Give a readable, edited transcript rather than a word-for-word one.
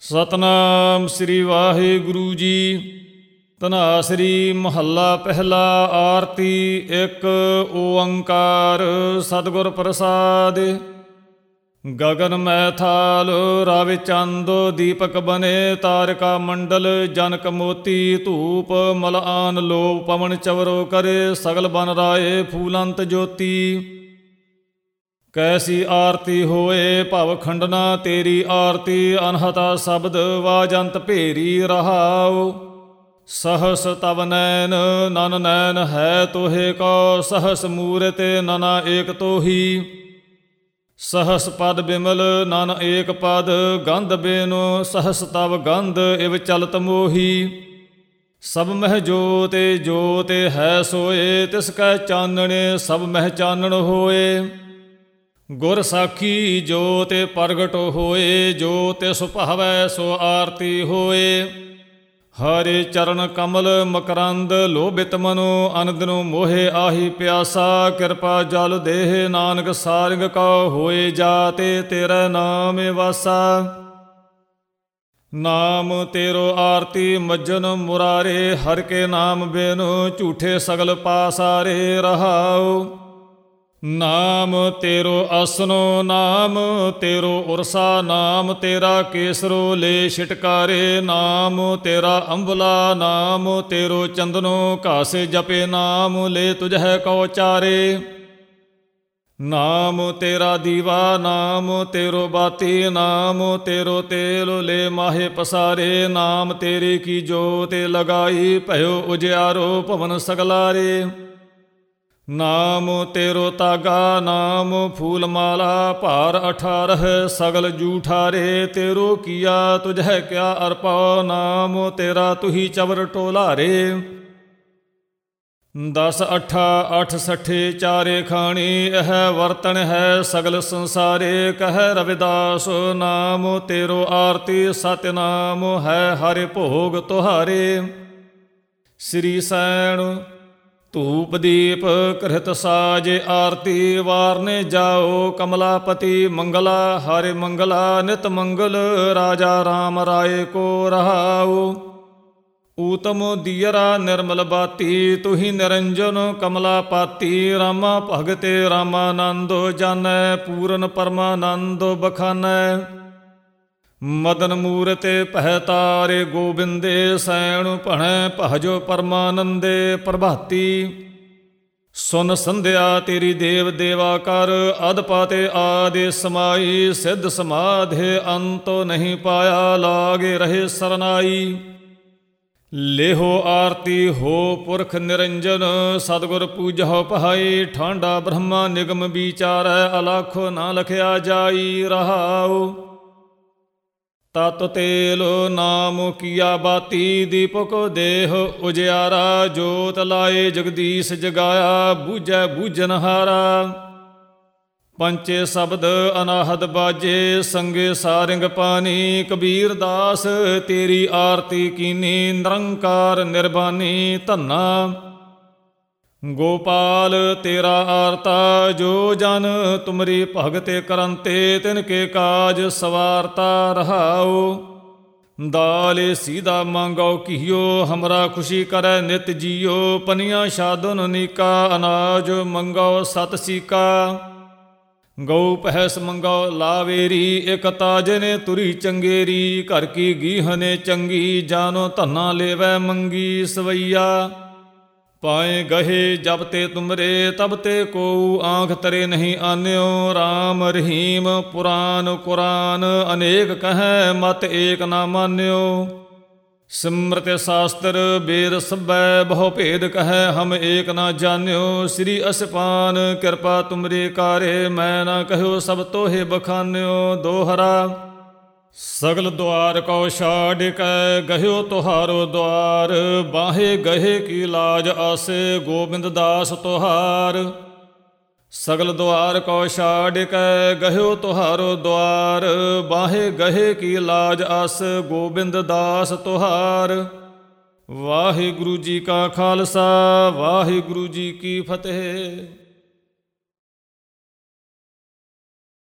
ਸਤਨਾਮ ਸ੍ਰੀ ਵਾਹਿਗੁਰੂ ਜੀ। ਧਨਾਸਰੀ ਮਹੱਲਾ ਪਹਿਲਾ। ਆਰਤੀ ਇੱਕ ਓੰਕਾਰ ਸਤਿਗੁਰ ਪ੍ਰਸਾਦਿ। ਗਗਨ ਮੈਥਾਲ ਰਾਵਿ ਚੰਦ ਦੀਪਕ ਬਨੇ ਤਾਰਿਕਾ ਮੰਡਲ ਜਨਕ ਮੋਤੀ ਧੂਪ ਮਲਆਨ ਲੋਭ ਪਵਨ ਚਵਰੋ ਕਰੇ ਸਗਲ ਬਨ ਰਾਏ ਫੂਲੰਤ ਜੋਤੀ। ਕੈਸੀ ਆਰਤੀ ਹੋਏ ਭਵ ਖੰਡਨਾ ਤੇਰੀ ਆਰਤੀ ਅਨਹਤਾ ਸ਼ਬਦ ਵਾਜੰਤ ਭੇਰੀ ਰਹਾਉ। ਸਹਸ ਤਵ ਨੈਨ ਨਨ ਨੈਨ ਹੈ ਤੋਹੇ ਕੋ ਸਹਸ ਮੂਰਤ ਨਨਾ ਏਕ ਤੋਹੀ। ਸਹਸ ਪਦ ਬਿਮਲ ਨਨ ਏਕ ਪਦ ਗੰਧ ਬੇਨੋ ਸਹਸ ਤਵ ਗੰਧ ਇਵ ਚਲਤ ਮੋਹੀ। ਸਭ ਮਹਿ ਜੋਤਿ ਜੋਤਿ ਹੈ ਸੋਏ ਤਿਸ ਕੈ ਚਾਨਣੇ ਸਭ ਮਹਿ ਚਾਨਣ ਹੋਏ। ਗੁਰ ਸਾਖੀ ਜੋ ਤੇ ਪ੍ਰਗਟ ਹੋਏ ਜੋ ਤਿਸ ਭਾਵੈ ਸੋ ਆਰਤੀ ਹੋਏ। ਹਰਿ ਚਰਨ ਕਮਲ ਮਕਰੰਦ ਲੋਭਿਤ ਮਨੋ ਅਨਦਿਨੋ ਮੋਹਿ ਆਹੀ ਪਿਆਸਾ। ਕਿਰਪਾ ਜਲ ਦੇਹ ਨਾਨਕ ਸਾਰਿੰਗ ਕਉ ਹੋਏ ਜਾਤੇ ਤੇਰਾ ਨਾਮ ਵਾਸਾ। ਨਾਮ ਤੇਰੋ ਆਰਤੀ ਮੱਜਨ ਮੁਰਾਰੇ ਹਰ ਕੇ ਨਾਮ ਬਿਨੁ ਝੂਠੇ ਸਗਲ ਪਾਸਾਰੇ ਰਹਾਉ। ਨਾਮ ਤੇਰੋ ਆਸਨੋ ਨਾਮ ਤੇਰੋ ਉਰਸਾ ਨਾਮ ਤੇਰਾ ਕੇਸਰੋ ਲੈ ਛਿਟਕਾਰੇ। ਨਾਮ ਤੇਰਾ ਅੰਬਲਾ ਨਾਮ ਤੇਰੋ ਚੰਦਨੋ ਘਾਸੇ ਜਪੇ ਨਾਮ ਲੈ ਤੁਝੈ ਕਉ ਚਾਰੇ। ਨਾਮ ਤੇਰਾ ਦੀਵਾ ਨਾਮ ਤੇਰੋ ਬਾਤੀ ਨਾਮ ਤੇਰੋ ਤੇਲ ਲੈ ਮਾਹੇ ਪਸਾਰੇ। ਨਾਮ ਤੇਰੇ ਕੀ ਜੋਤ ਲਗਾਈ ਭਇਓ ਉਜਿਆਰੋ ਭਵਨ ਸਗਲਾਰੇ। ਨਾਮ ਤੇਰੋ ਤਾਗਾ ਨਾਮ ਫੂਲ ਮਾਲਾ ਭਾਰ 18 ਸਗਲ ਜੂਠਾਰੇ। ਤੇਰੋ ਕੀਆ ਤੁਝੈ ਕਿਆ ਅਰਪਉ ਨਾਮ ਤੇਰਾ ਤੁਹੀ ਚਵਰ ਟੋਲਾਰੇ। 10 8 8 60 ਚਾਰੇ ਖਾਣੀ ਇਹ ਵਰਤਨ ਹੈ ਸਗਲ ਸੰਸਾਰੇ। ਕਹਿ ਰਵਿਦਾਸ ਨਾਮ ਤੇਰੋ ਆਰਤੀ ਸਤਿਨਾਮ ਹੈ ਹਰਿ ਭੋਗ ਤੁਹਾਰੇ। ਸ੍ਰੀ ਸੈਣ ਧੂਪ ਦੀਪ ਕ੍ਰਿਤ ਸਾਜ ਆਰਤੀ ਵਾਰਨੇ ਜਾਓ ਕਮਲਾਪਤੀ ਮੰਗਲਾ। ਹਰਿ ਮੰਗਲਾ ਨਿਤ ਮੰਗਲ ਰਾਜਾ ਰਾਮ ਰਾਏ ਕੋ ਰਹਾਉ। ਊਤਮ ਦੀਅਰਾ ਨਿਰਮਲ ਬਾਤੀ ਤੁਹੀ ਨਿਰੰਜਨ ਕਮਲਾਪਾਤੀ। ਰਾਮਾ ਭਗਤੇ ਰਾਮਾਨੰਦ ਜਾਨੈ ਪੂਰਨ ਪਰਮਾਨੰਦ ਬਖਾਨੈ। ਮਦਨ ਮੂਰਤੇ ਪਹਿ ਤਾਰੇ ਗੋਬਿੰਦੇ ਸੈਣ ਭਣੈ ਭਜੋ ਪਰਮਾਨੰਦੇ ਪ੍ਰਭਾਤੀ। ਸੁਨ ਸੰਧਿਆ ਤੇਰੀ ਦੇਵ ਦੇਵਾ ਕਰ ਅਦਪਾਤੇ ਆਦਿ ਸਮਾਈ। ਸਿੱਧ ਸਮਾਧੇ ਅੰਤੋ ਨਹੀਂ ਪਾਇਆ ਲਾਗੇ ਰਹੇ ਸਰਨਾਈ। ਲੇਹੋ ਆਰਤੀ ਹੋ ਪੁਰਖ ਨਿਰੰਜਨ ਸਤਿਗੁਰ ਪੂਜਹੁ ਪਹਾਈ। ਠਾਂਡਾ ਬ੍ਰਹਮਾ ਨਿਗਮ ਵਿਚਾਰੈ ਅਲਾਖੋ ਨਾ ਲਖਿਆ ਜਾਈ ਰਹਾਉ। ਤਤ ਤੇਲ ਨਾਮ ਕੀਆ ਬਾਤੀ ਦੀਪਕ ਦੇਹ ਉਜਿਆਰਾ। ਜੋਤ ਲਾਏ ਜਗਦੀਸ਼ ਜਗਾਇਆ ਬੂਝੈ ਬੂਝਨਹਾਰਾ। ਪੰਚੇ ਸ਼ਬਦ ਅਨਾਹਦ ਬਾਜੇ ਸੰਗੇ ਸਾਰਿੰਗ ਪਾਨੀ। ਕਬੀਰ ਦਾਸ ਤੇਰੀ ਆਰਤੀ ਕੀਨੀ ਨਿਰੰਕਾਰ ਨਿਰਬਾਨੀ ਧੰਨਾ। ਗੋਪਾਲ ਤੇਰਾ ਆਰਤਾ ਜੋ ਜਨ ਤੁਮਰੀ ਭਗਤੇ ਕਰੰਤੇ ਤਿਨ ਕੇ ਕਾਜ ਸਵਾਰਤਾ ਰਹਾਉ। ਦਾਲੇ ਸੀਦਾ ਮੰਗੋ ਕੀਓ ਹਮਰਾ ਖੁਸ਼ੀ ਕਰੈ ਨਿਤ ਜੀਓ। ਪਨੀਆਂ ਸਾਧਨ ਨੀਕਾ ਅਨਾਜ ਮੰਗੋ ਸਤ ਸੀਕਾ। ਗਊ ਪਹਿਸ ਮੰਗੋ ਲਾਵੇਰੀ ਇਕ ਤਾਜਨੇ ਤੁਰੀ ਚੰਗੇਰੀ। ਘਰ ਕੀ ਗੀਹਨੇ ਚੰਗੀ ਜਾਨੋ ਧੰਨਾ ਲੇਵੈ ਮੰਗੀ ਸਵਈਆ। ਪਾਏ ਗਹੇ ਜਬ ਤੇ ਤੁਮਰੇ ਤਬ ਤੇ ਕੋਊ ਆਂਖ ਤਰੇ ਨਹੀਂ ਆਨਿਓ। ਰਾਮ ਰਹੀਮ ਪੁਰਾਨ ਕੁਰਾਨ ਅਨੇਕ ਕਹੈ ਮਤ ਏਕ ਨਾ ਮਾਨਿਓ। ਸਿਮਰਤ ਸ਼ਾਸਤਰ ਵੇਦ ਸਭੈ ਬਹੁ ਭੇਦ ਕਹੈ ਹਮ ਏਕ ਨਾ ਜਾਣਿਓ। ਸ੍ਰੀ ਅਸਪਾਨ ਕਿਰਪਾ ਤੁਮਰੇ ਕਾਰੇ ਮੈਂ ਨਾ ਕਹਿਓ ਸਭ ਤੋਹੇ ਬਖਾਨਿਓ। ਦੋਹਰਾ ਸਗਲ ਦੁਆਰ ਕਉ ਛਾੜਿ ਕੈ ਗਹਿਓ ਤੁਹਾਰੋ ਦੁਆਰ। ਬਾਹੇ ਗਹੇ ਕੀ ਲਾਜ ਆਸੇ ਗੋਬਿੰਦ ਦਾਸ ਤੁਹਾਰ। ਸਗਲ ਦੁਆਰ ਕਉ ਛਾੜਿ ਕੈ ਗਹਿਓ ਤੁਹਾਰੋ ਦੁਆਰ। ਬਾਹੇ ਗਹੇ ਕੀ ਲਾਜ ਆਸ ਗੋਬਿੰਦ ਦਾਸ ਤੁਹਾਰ। ਵਾਹਿਗੁਰੂ ਜੀ ਕਾ ਖਾਲਸਾ ਵਾਹਿਗੁਰੂ ਜੀ ਕੀ ਫਤਿਹ।